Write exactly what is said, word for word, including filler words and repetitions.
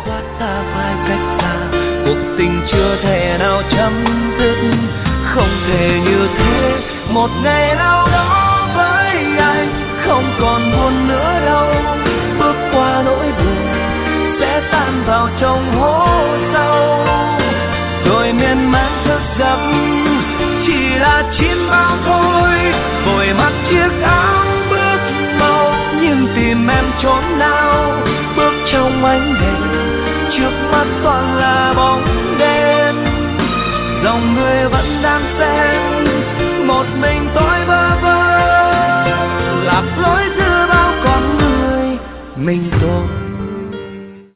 khoát ta phải cách xa, cuộc tình chưa thể nào chấm dứt. Không thể như thế, một ngày nào đó với anh không còn buồn nữa đâu. Bước qua nỗi buồn sẽ tan vào trong